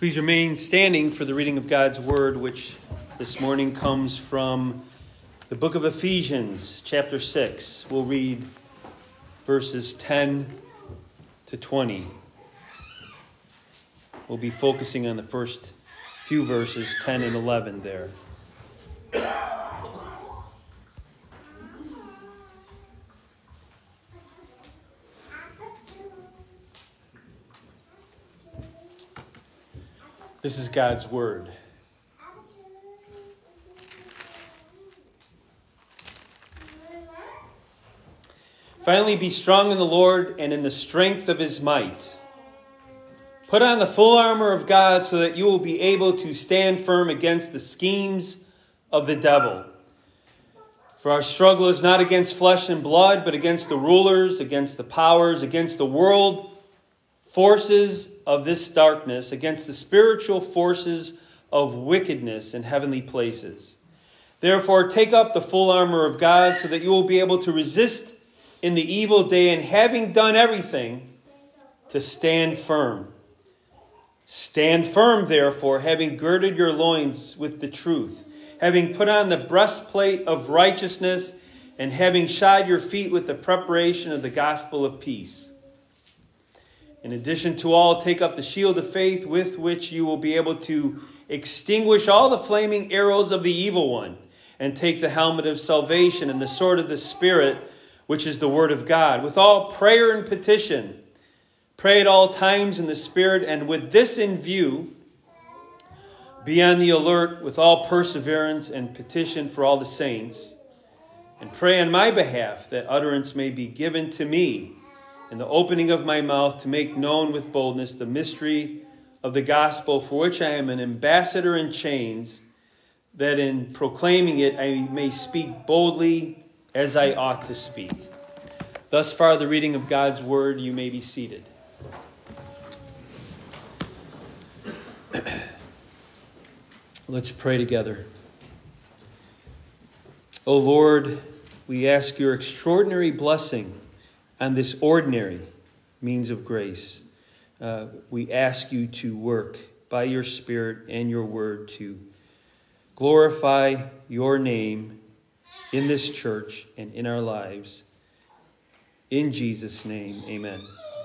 Please remain standing for the reading of God's Word, which this morning comes from the book of Ephesians, chapter 6. We'll read verses 10 to 20. We'll be focusing on the first few verses, 10 and 11 there. This is God's Word. Finally, be strong in the Lord and in the strength of his might. Put on the full armor of God so that you will be able to stand firm against the schemes of the devil. For our struggle is not against flesh and blood, but against the rulers, against the powers, against the world forces of this darkness, against the spiritual forces of wickedness in heavenly places. Therefore, take up the full armor of God so that you will be able to resist in the evil day, and having done everything, to stand firm. Stand firm, therefore, having girded your loins with the truth, having put on the breastplate of righteousness, and having shod your feet with the preparation of the gospel of peace. In addition to all, take up the shield of faith with which you will be able to extinguish all the flaming arrows of the evil one, and take the helmet of salvation and the sword of the Spirit, which is the word of God. With all prayer and petition, pray at all times in the Spirit, and with this in view, be on the alert with all perseverance and petition for all the saints, and pray on my behalf that utterance may be given to me in the opening of my mouth to make known with boldness the mystery of the gospel, for which I am an ambassador in chains, that in proclaiming it I may speak boldly as I ought to speak. Thus far the reading of God's word. You may be seated. Let's pray together. O Lord, we ask your extraordinary blessing on this ordinary means of grace. We ask you to work by your Spirit and your word to glorify your name in this church and in our lives. In Jesus' name, amen.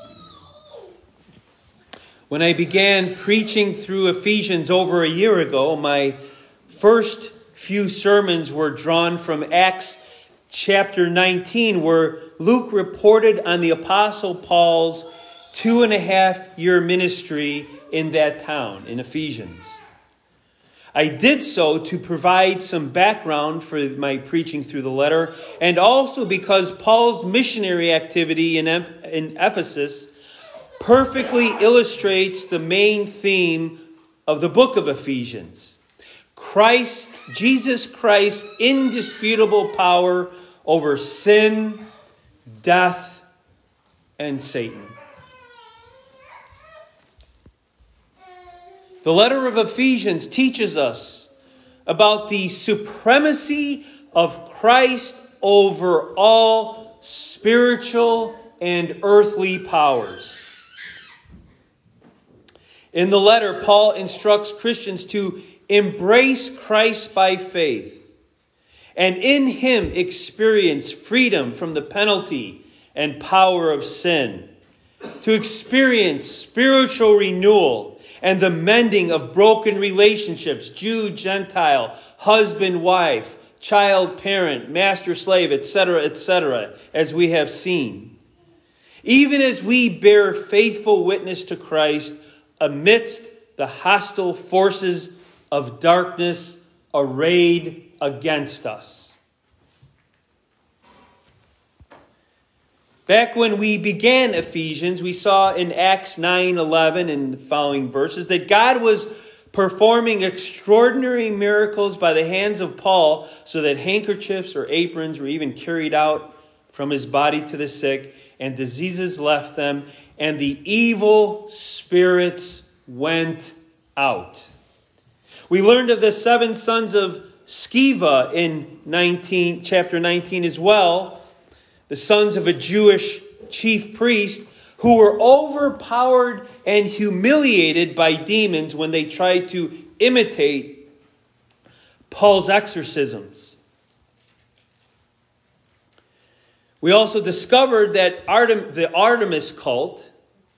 When I began preaching through Ephesians over a year ago, my first few sermons were drawn from Acts chapter 19, where Luke reported on the Apostle Paul's 2.5-year ministry in that town, in Ephesians. I did so to provide some background for my preaching through the letter, and also because Paul's missionary activity in Ephesus perfectly illustrates the main theme of the book of Ephesians. Jesus Christ's indisputable power over sin, death, and Satan. The letter of Ephesians teaches us about the supremacy of Christ over all spiritual and earthly powers. In the letter, Paul instructs Christians to embrace Christ by faith, and in him experience freedom from the penalty and power of sin, to experience spiritual renewal and the mending of broken relationships, Jew, Gentile, husband, wife, child, parent, master, slave, etc., as we have seen. Even as we bear faithful witness to Christ amidst the hostile forces of darkness arrayed against us. Back when we began Ephesians, we saw in Acts 9:11 and the following verses that God was performing extraordinary miracles by the hands of Paul, so that handkerchiefs or aprons were even carried out from his body to the sick, and diseases left them, and the evil spirits went out. We learned of the 7 sons of Sceva in chapter 19 as well, the sons of a Jewish chief priest who were overpowered and humiliated by demons when they tried to imitate Paul's exorcisms. We also discovered that the Artemis cult,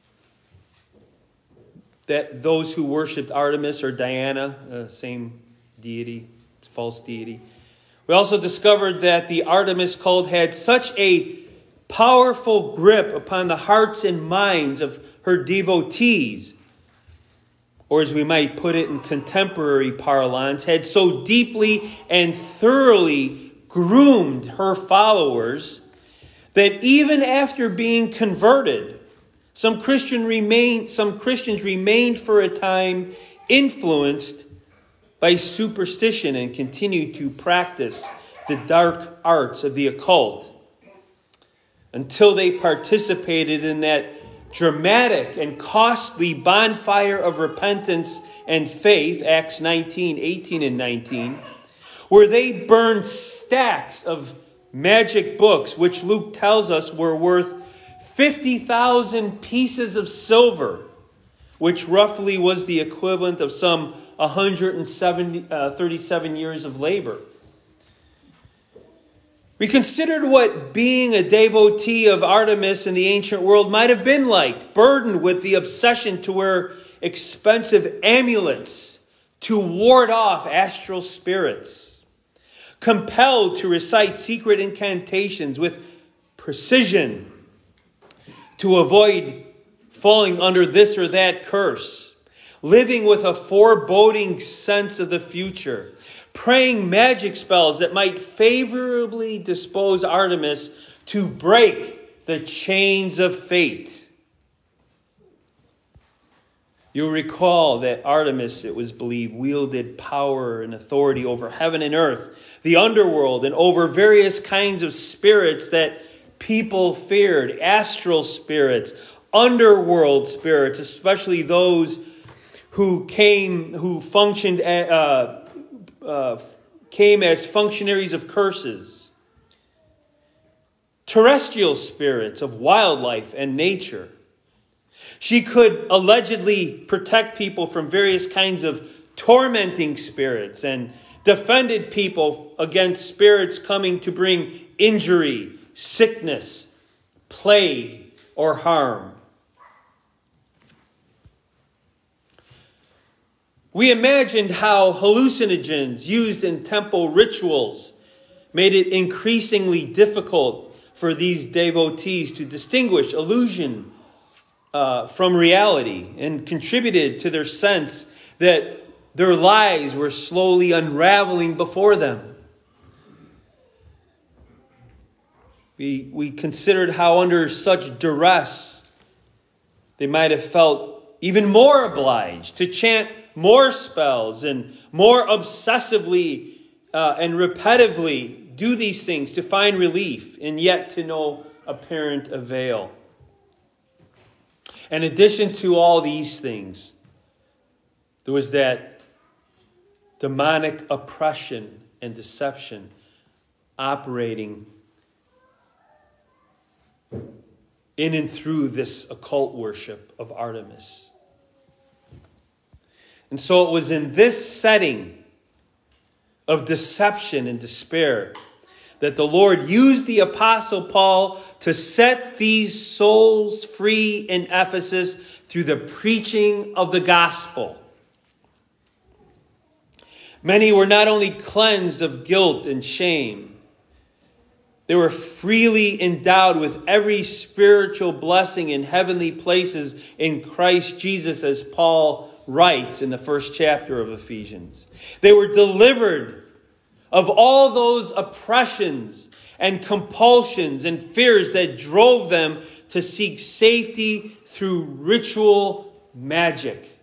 that those who worshipped Artemis or Diana, same deity, false deity. We also discovered that the Artemis cult had such a powerful grip upon the hearts and minds of her devotees, or as we might put it in contemporary parlance, had so deeply and thoroughly groomed her followers that even after being converted, some Christians remained for a time influenced by superstition and continued to practice the dark arts of the occult until they participated in that dramatic and costly bonfire of repentance and faith, Acts 19, 18 and 19, where they burned stacks of magic books, which Luke tells us were worth 50,000 pieces of silver, which roughly was the equivalent of some 137 years of labor. We considered what being a devotee of Artemis in the ancient world might have been like, burdened with the obsession to wear expensive amulets to ward off astral spirits, compelled to recite secret incantations with precision to avoid falling under this or that curse, living with a foreboding sense of the future, praying magic spells that might favorably dispose Artemis to break the chains of fate. You'll recall that Artemis, it was believed, wielded power and authority over heaven and earth, the underworld, and over various kinds of spirits that people feared, astral spirits, underworld spirits, especially those who came as functionaries of curses, terrestrial spirits of wildlife and nature. She could allegedly protect people from various kinds of tormenting spirits and defended people against spirits coming to bring injury, sickness, plague, or harm. We imagined how hallucinogens used in temple rituals made it increasingly difficult for these devotees to distinguish illusion from reality, and contributed to their sense that their lives were slowly unraveling before them. We considered how under such duress they might have felt even more obliged to chant more spells and more obsessively and repetitively do these things to find relief, and yet to no apparent avail. In addition to all these things, there was that demonic oppression and deception operating in and through this occult worship of Artemis. And so it was in this setting of deception and despair that the Lord used the Apostle Paul to set these souls free in Ephesus through the preaching of the gospel. Many were not only cleansed of guilt and shame, they were freely endowed with every spiritual blessing in heavenly places in Christ Jesus, as Paul writes in the first chapter of Ephesians. They were delivered of all those oppressions and compulsions and fears that drove them to seek safety through ritual magic.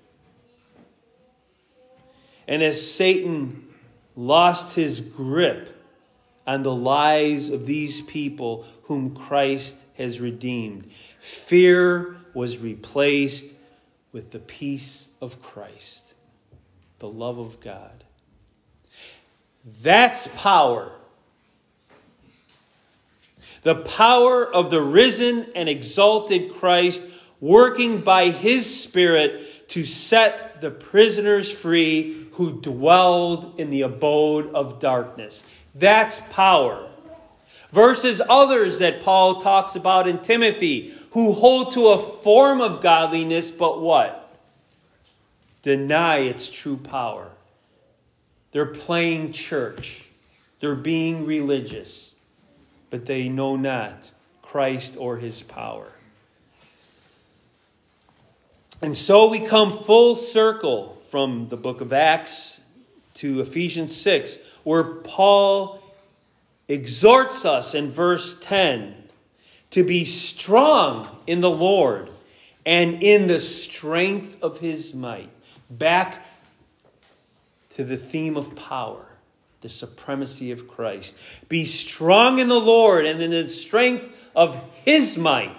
And as Satan lost his grip on the lives of these people whom Christ has redeemed, fear was replaced with the peace of Christ, the love of God. That's power. The power of the risen and exalted Christ working by his Spirit to set the prisoners free who dwelled in the abode of darkness. That's power. Versus others that Paul talks about in Timothy, who hold to a form of godliness, but what? Deny its true power. They're playing church. They're being religious, but they know not Christ or his power. And so we come full circle from the book of Acts to Ephesians 6, where Paul exhorts us in verse 10 to be strong in the Lord and in the strength of his might. Back to the theme of power, the supremacy of Christ. Be strong in the Lord and in the strength of his might.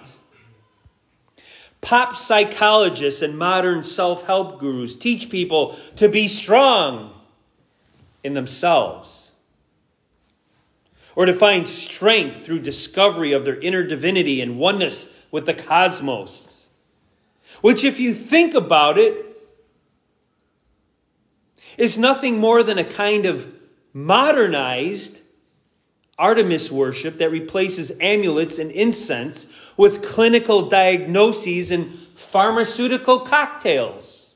Pop psychologists and modern self-help gurus teach people to be strong in themselves, or to find strength through discovery of their inner divinity and oneness with the cosmos, which, if you think about it, is nothing more than a kind of modernized Artemis worship that replaces amulets and incense with clinical diagnoses and pharmaceutical cocktails.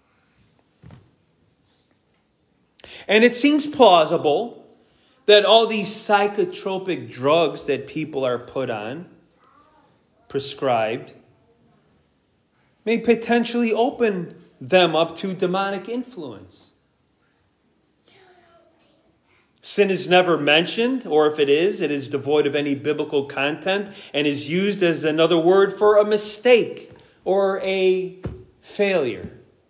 And it seems plausible that all these psychotropic drugs that people are put on, prescribed, may potentially open them up to demonic influence. Sin is never mentioned, or if it is devoid of any biblical content and is used as another word for a mistake or a failure.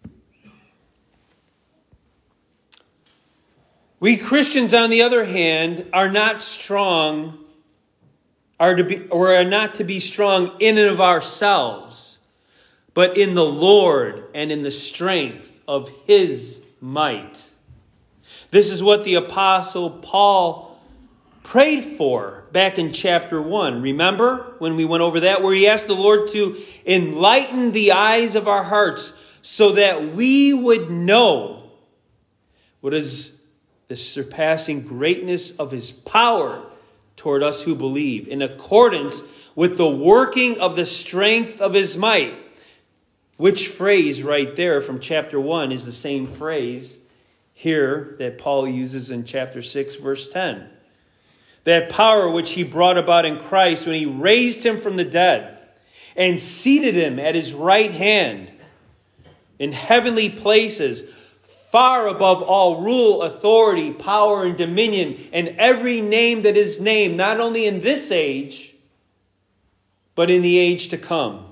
We Christians, on the other hand, are not strong, are not to be strong in and of ourselves, but in the Lord and in the strength of his might. This is what the Apostle Paul prayed for back in chapter 1. Remember when we went over that, where he asked the Lord to enlighten the eyes of our hearts so that we would know what is the surpassing greatness of his power toward us who believe, in accordance with the working of the strength of his might. Which phrase right there from chapter 1 is the same phrase here that Paul uses in chapter 6, verse 10. That power which he brought about in Christ when he raised him from the dead and seated him at his right hand in heavenly places, far above all rule, authority, power, and dominion, and every name that is named, not only in this age, but in the age to come.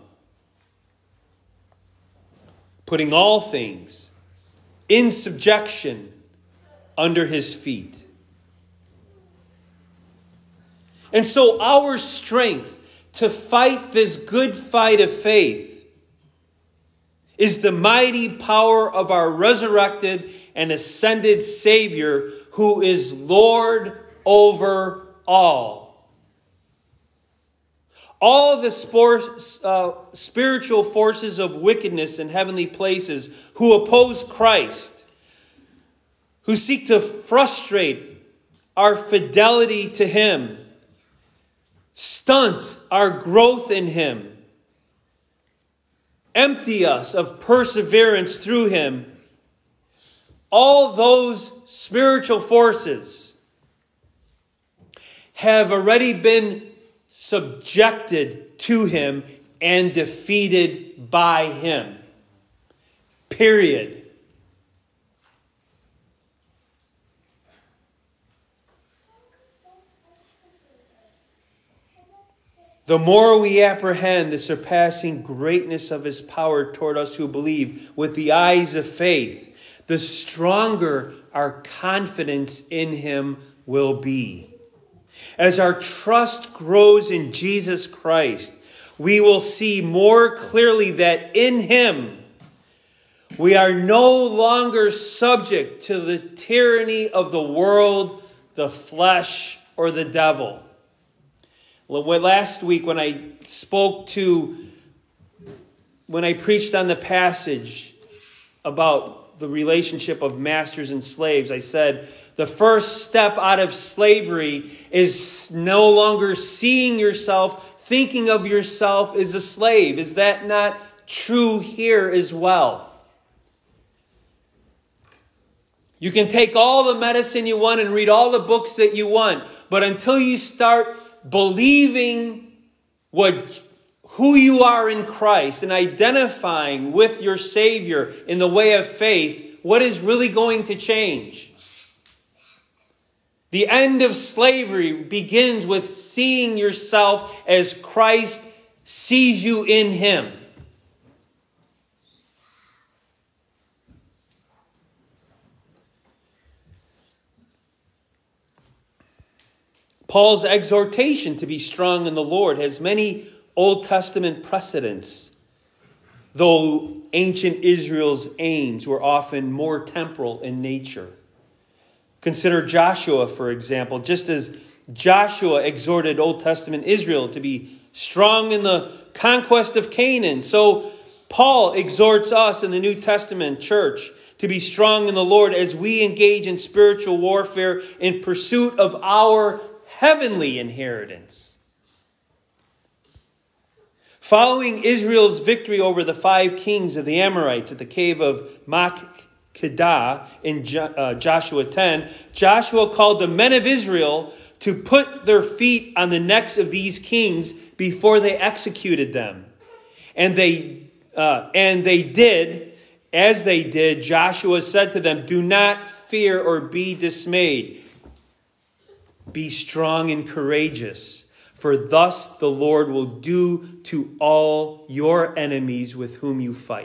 Putting all things in subjection under his feet. And so our strength to fight this good fight of faith is the mighty power of our resurrected and ascended Savior, who is Lord over all. All the spiritual forces of wickedness in heavenly places who oppose Christ, who seek to frustrate our fidelity to him, stunt our growth in him, empty us of perseverance through him, all those spiritual forces have already been subjected to him and defeated by him. Period. The more we apprehend the surpassing greatness of his power toward us who believe with the eyes of faith, the stronger our confidence in him will be. As our trust grows in Jesus Christ, we will see more clearly that in him we are no longer subject to the tyranny of the world, the flesh, or the devil. Last week when I preached on the passage about the relationship of masters and slaves, I said the first step out of slavery is no longer seeing yourself, thinking of yourself as a slave. Is that not true here as well? You can take all the medicine you want and read all the books that you want, but until you start believing who you are in Christ and identifying with your Savior in the way of faith, what is really going to change? The end of slavery begins with seeing yourself as Christ sees you in Him. Paul's exhortation to be strong in the Lord has many Old Testament precedents, though ancient Israel's aims were often more temporal in nature. Consider Joshua, for example. Just as Joshua exhorted Old Testament Israel to be strong in the conquest of Canaan, so Paul exhorts us in the New Testament church to be strong in the Lord as we engage in spiritual warfare in pursuit of our heavenly inheritance. Following Israel's victory over the 5 kings of the Amorites at the cave of Makkedah in Joshua 10, Joshua called the men of Israel to put their feet on the necks of these kings before they executed them. And they did. As they did, Joshua said to them, "Do not fear or be dismayed. Be strong and courageous, for thus the Lord will do to all your enemies with whom you fight."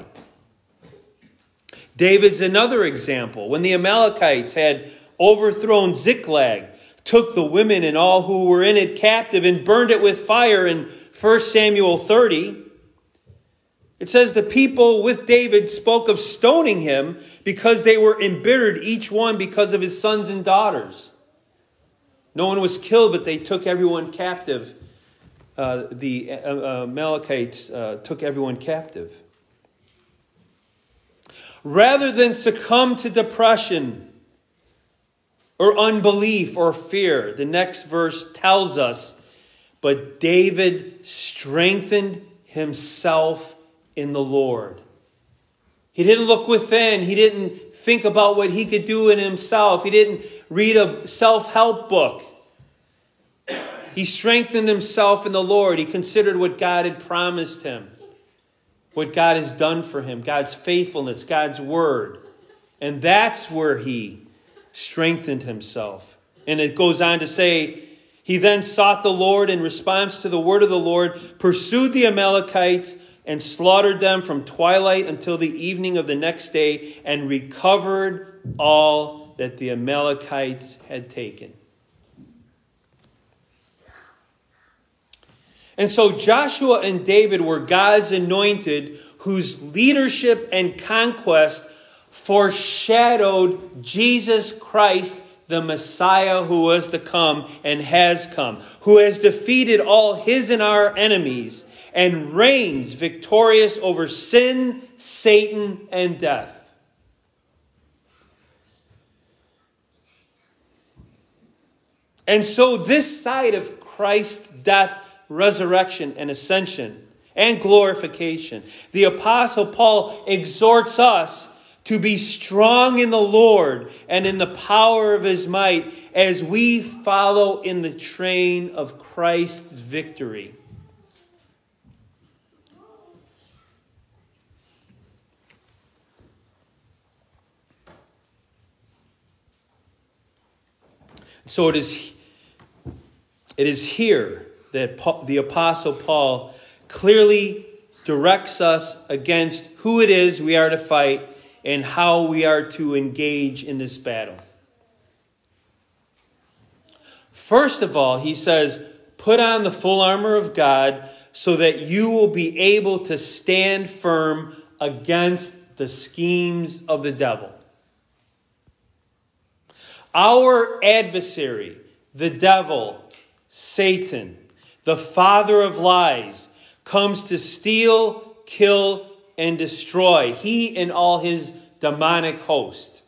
David's another example. When the Amalekites had overthrown Ziklag, took the women and all who were in it captive and burned it with fire in 1 Samuel 30, it says the people with David spoke of stoning him because they were embittered, each one because of his sons and daughters. No one was killed, but they took everyone captive. The Amalekites took everyone captive. Rather than succumb to depression or unbelief or fear, the next verse tells us, but David strengthened himself in the Lord. He didn't look within. He didn't think about what he could do in himself. He didn't read a self-help book. He strengthened himself in the Lord. He considered what God had promised him, what God has done for him, God's faithfulness, God's word. And that's where he strengthened himself. And it goes on to say, he then sought the Lord in response to the word of the Lord, pursued the Amalekites, and slaughtered them from twilight until the evening of the next day, and recovered all that the Amalekites had taken. And so Joshua and David were God's anointed, whose leadership and conquest foreshadowed Jesus Christ, the Messiah who was to come and has come, who has defeated all his and our enemies and reigns victorious over sin, Satan, and death. And so this side of Christ's death, resurrection, and ascension, and glorification, the Apostle Paul exhorts us to be strong in the Lord and in the power of his might as we follow in the train of Christ's victory. So it is here that the Apostle Paul clearly directs us against who it is we are to fight and how we are to engage in this battle. First of all, he says, put on the full armor of God so that you will be able to stand firm against the schemes of the devil. Our adversary, the devil, Satan, the father of lies, comes to steal, kill, and destroy. He and all his demonic host.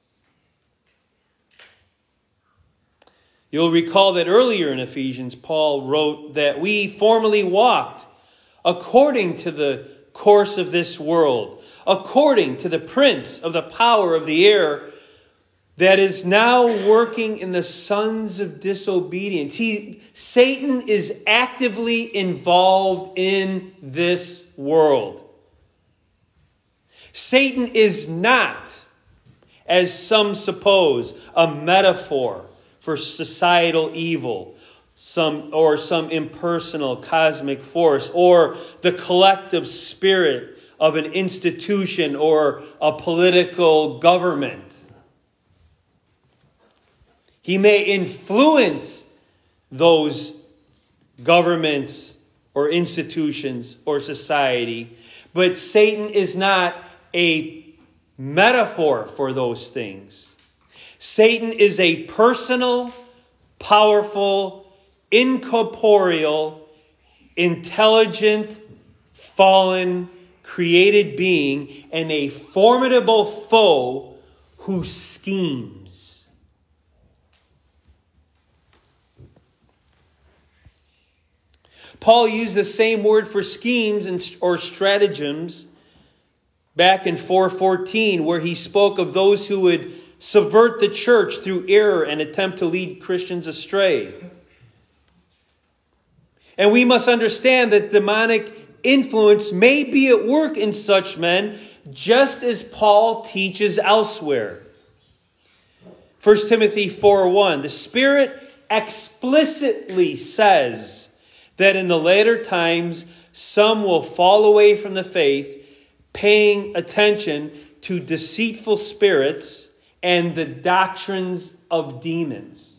You'll recall that earlier in Ephesians, Paul wrote that we formerly walked according to the course of this world, according to the prince of the power of the air that is now working in the sons of disobedience. Satan is actively involved in this world. Satan is not, as some suppose, a metaphor for societal evil, some impersonal cosmic force, or the collective spirit of an institution or a political government. He may influence those governments or institutions or society, but Satan is not a metaphor for those things. Satan is a personal, powerful, incorporeal, intelligent, fallen, created being, and a formidable foe who schemes. Paul used the same word for schemes or stratagems back in 4:14, where he spoke of those who would subvert the church through error and attempt to lead Christians astray. And we must understand that demonic influence may be at work in such men, just as Paul teaches elsewhere. 1 Timothy 4:1, the Spirit explicitly says that in the later times, some will fall away from the faith, paying attention to deceitful spirits and the doctrines of demons.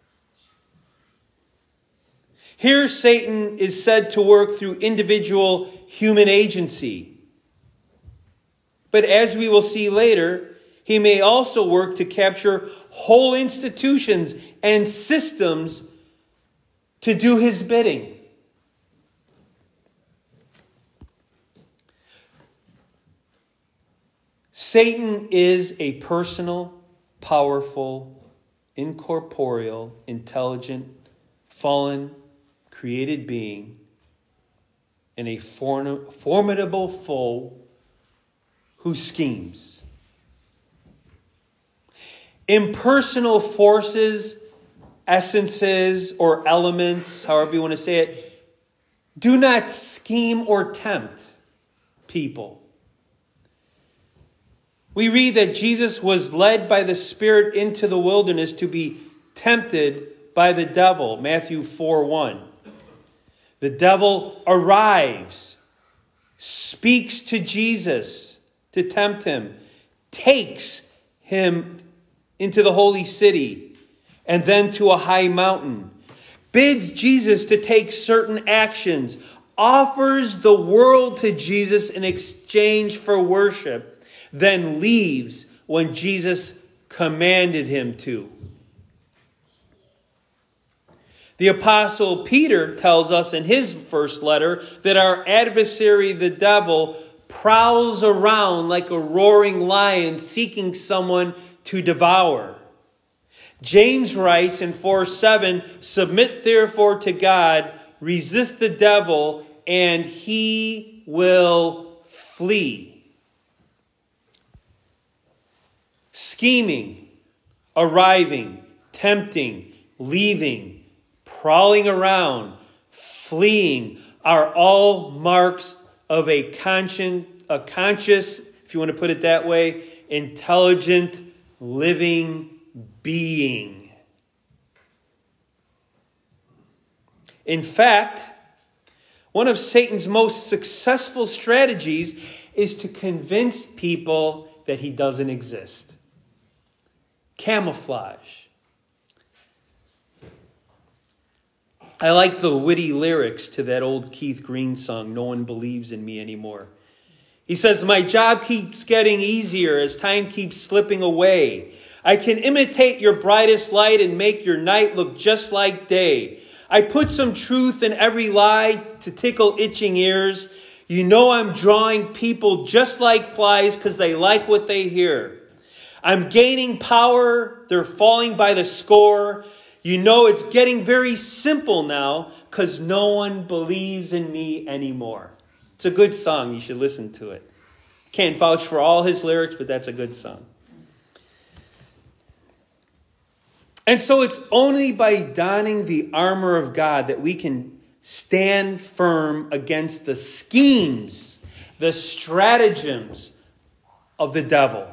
Here, Satan is said to work through individual human agency. But as we will see later, he may also work to capture whole institutions and systems to do his bidding. Satan is a personal, powerful, incorporeal, intelligent, fallen, created being, and a formidable foe who schemes. Impersonal forces, essences, or elements, however you want to say it, do not scheme or tempt people. We read that Jesus was led by the Spirit into the wilderness to be tempted by the devil. Matthew 4:1. The devil arrives, speaks to Jesus to tempt him, takes him into the holy city and then to a high mountain, bids Jesus to take certain actions, offers the world to Jesus in exchange for worship, then leaves when Jesus commanded him to. The Apostle Peter tells us in his first letter that our adversary, the devil, prowls around like a roaring lion seeking someone to devour. James writes in 4:7, "Submit therefore to God, resist the devil, and he will flee." Scheming, arriving, tempting, leaving, prowling around, fleeing are all marks of a conscious, if you want to put it that way, intelligent, living being. In fact, one of Satan's most successful strategies is to convince people that he doesn't exist. Camouflage. I like the witty lyrics to that old Keith Green song, "No One Believes in Me Anymore." He says, "My job keeps getting easier as time keeps slipping away. I can imitate your brightest light and make your night look just like day. I put some truth in every lie to tickle itching ears. You know I'm drawing people just like flies because they like what they hear. I'm gaining power. They're falling by the score. You know it's getting very simple now because no one believes in me anymore. It's a good song. You should listen to it. Can't vouch for all his lyrics, but that's a good song. And so it's only by donning the armor of God that we can stand firm against the schemes, the stratagems of the devil.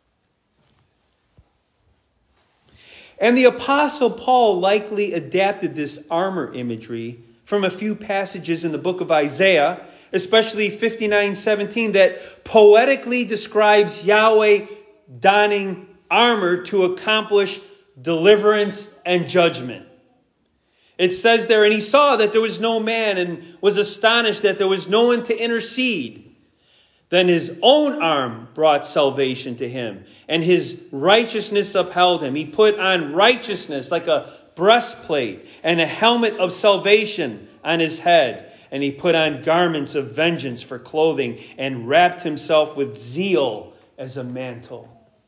And the Apostle Paul likely adapted this armor imagery from a few passages in the book of Isaiah, especially 59:17, that poetically describes Yahweh donning armor to accomplish deliverance and judgment. It says there, and he saw that there was no man and was astonished that there was no one to intercede. Then his own arm brought salvation to him, and his righteousness upheld him. He put on righteousness like a breastplate and a helmet of salvation on his head. And he put on garments of vengeance for clothing and wrapped himself with zeal as a mantle.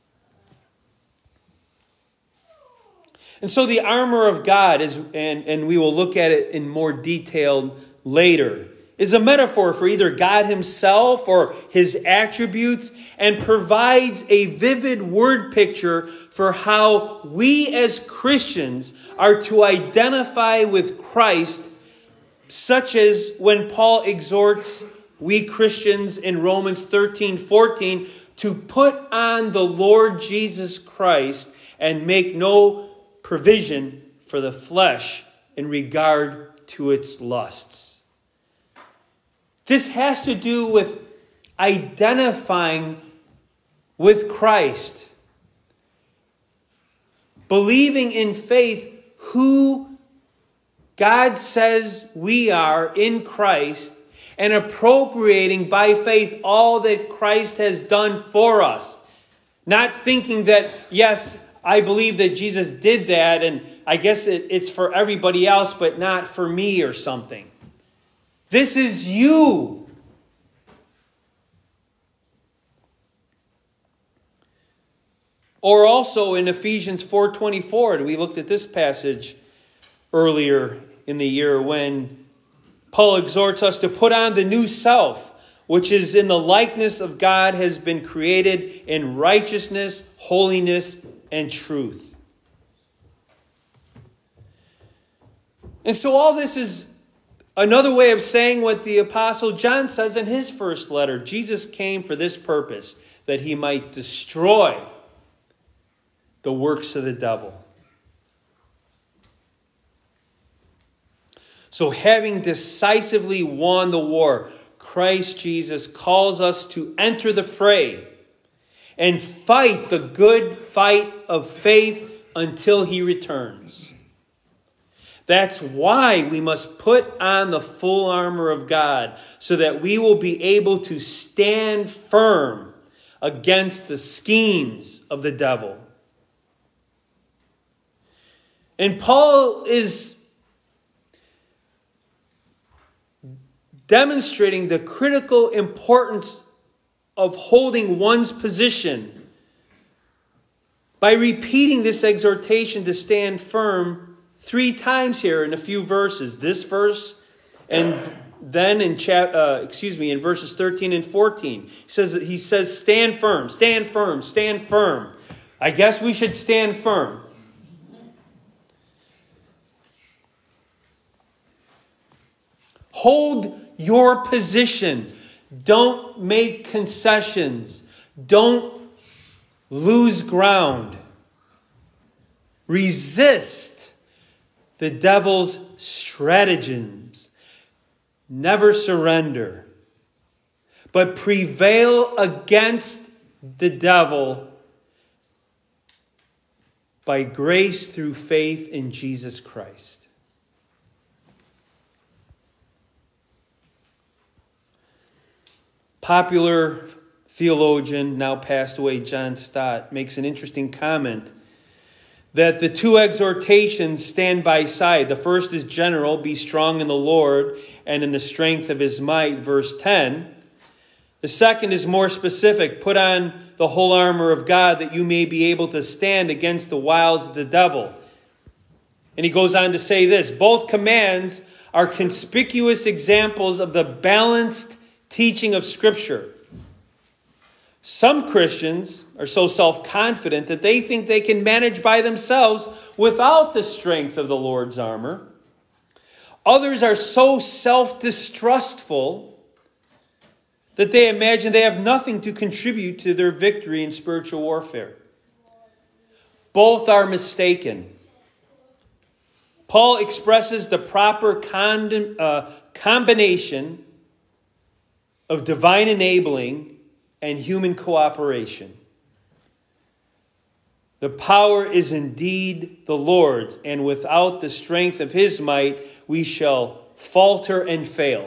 And so the armor of God is, and we will look at it in more detail later, is a metaphor for either God himself or his attributes, and provides a vivid word picture for how we as Christians are to identify with Christ, such as when Paul exhorts we Christians in Romans 13:14 to put on the Lord Jesus Christ and make no provision for the flesh in regard to its lusts. This has to do with identifying with Christ, believing in faith who God says we are in Christ, and appropriating by faith all that Christ has done for us. Not thinking that, yes, I believe that Jesus did that, and I guess it's for everybody else, but not for me or something. This is you. Or also in Ephesians 4:24, and we looked at this passage earlier in the year when Paul exhorts us to put on the new self, which is in the likeness of God, has been created in righteousness, holiness, and truth. And so all this is another way of saying what the Apostle John says in his first letter. Jesus came for this purpose, that he might destroy the works of the devil. So having decisively won the war, Christ Jesus calls us to enter the fray and fight the good fight of faith until he returns. That's why we must put on the full armor of God, so that we will be able to stand firm against the schemes of the devil. And Paul is demonstrating the critical importance of holding one's position by repeating this exhortation to stand firm 3 times here in a few verses. This verse, and then in verses 13 and 14. He says, stand firm, stand firm, stand firm. I guess we should stand firm. Hold your position. Don't make concessions. Don't lose ground. Resist the devil's stratagems. Never surrender, but prevail against the devil by grace through faith in Jesus Christ. Popular theologian, now passed away, John Stott, makes an interesting comment that the two exhortations stand by side. The first is general, be strong in the Lord and in the strength of his might, verse 10. The second is more specific, put on the whole armor of God that you may be able to stand against the wiles of the devil. And he goes on to say this, both commands are conspicuous examples of the balanced teaching of Scripture. Some Christians are so self-confident that they think they can manage by themselves without the strength of the Lord's armor. Others are so self-distrustful that they imagine they have nothing to contribute to their victory in spiritual warfare. Both are mistaken. Paul expresses the proper combination of divine enabling and human cooperation. The power is indeed the Lord's, and without the strength of his might, we shall falter and fail.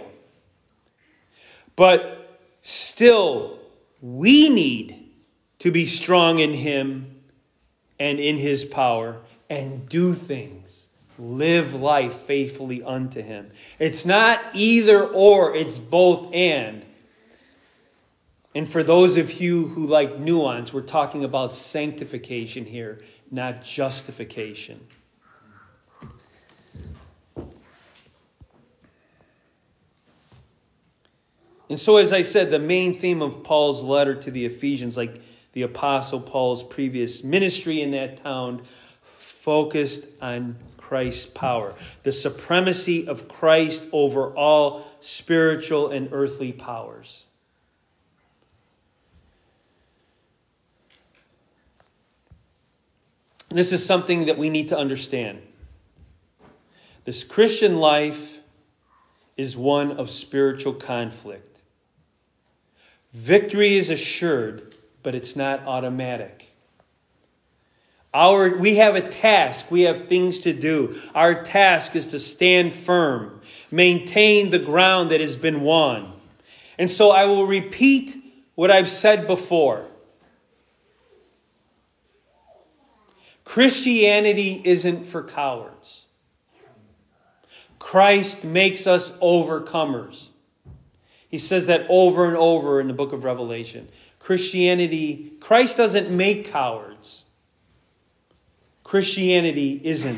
But still, we need to be strong in him and in his power and do things. Live life faithfully unto him. It's not either or, it's both and. And for those of you who like nuance, we're talking about sanctification here, not justification. And so, as I said, the main theme of Paul's letter to the Ephesians, like the Apostle Paul's previous ministry in that town, focused on Christ's power, the supremacy of Christ over all spiritual and earthly powers. This is something that we need to understand. This Christian life is one of spiritual conflict. Victory is assured, but it's not automatic. We have a task. We have things to do. Our task is to stand firm, maintain the ground that has been won. And so I will repeat what I've said before. Christianity isn't for cowards. Christ makes us overcomers. He says that over and over in the book of Revelation. Christ doesn't make cowards. Christianity isn't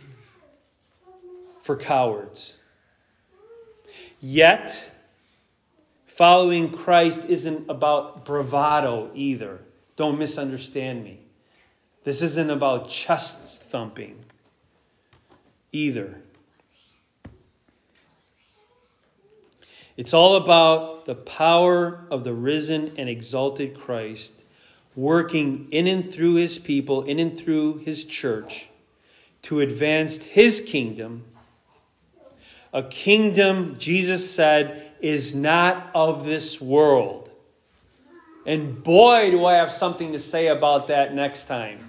for cowards. Yet, following Christ isn't about bravado either. Don't misunderstand me. This isn't about chest thumping either. It's all about the power of the risen and exalted Christ working in and through his people, in and through his church, to advance his kingdom. A kingdom, Jesus said, is not of this world. And boy, do I have something to say about that next time.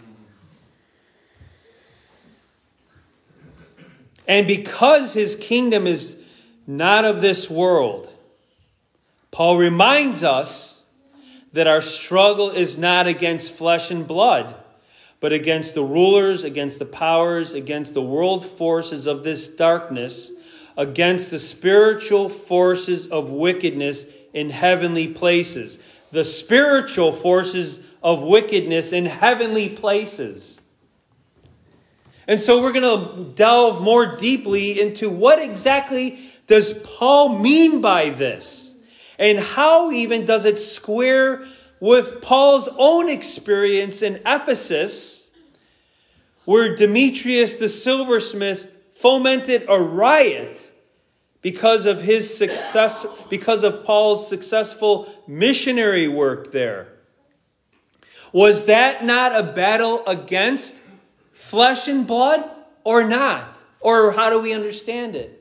And because his kingdom is not of this world, Paul reminds us that our struggle is not against flesh and blood, but against the rulers, against the powers, against the world forces of this darkness, against the spiritual forces of wickedness in heavenly places. The spiritual forces of wickedness in heavenly places. And so we're going to delve more deeply into what exactly does Paul mean by this? And how even does it square with Paul's own experience in Ephesus, where Demetrius the silversmith fomented a riot because of Paul's successful missionary work there? Was that not a battle against flesh and blood or not? Or how do we understand it?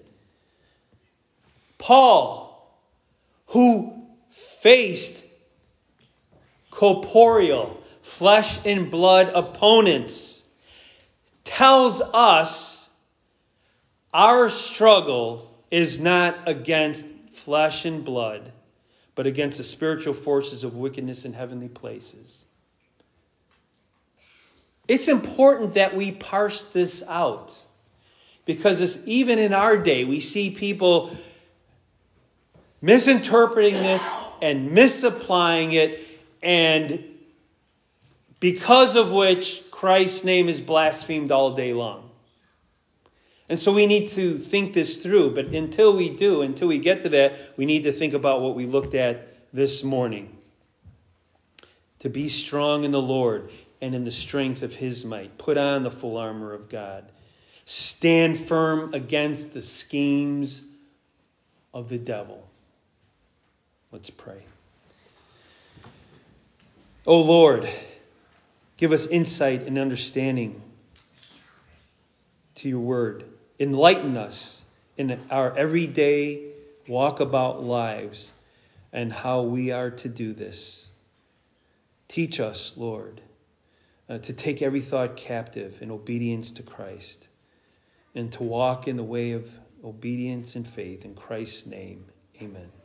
Paul, who faced corporeal, flesh and blood opponents, tells us our struggle is not against flesh and blood, but against the spiritual forces of wickedness in heavenly places. It's important that we parse this out. Because even in our day, we see people misinterpreting this and misapplying it, and because of which Christ's name is blasphemed all day long. And so we need to think this through. But until we get to that, we need to think about what we looked at this morning. To be strong in the Lord and in the strength of his might. Put on the full armor of God. Stand firm against the schemes of the devil. Let's pray. O Lord, give us insight and understanding to your word. Enlighten us in our everyday walkabout lives and how we are to do this. Teach us, Lord, to take every thought captive in obedience to Christ and to walk in the way of obedience and faith. In Christ's name, amen.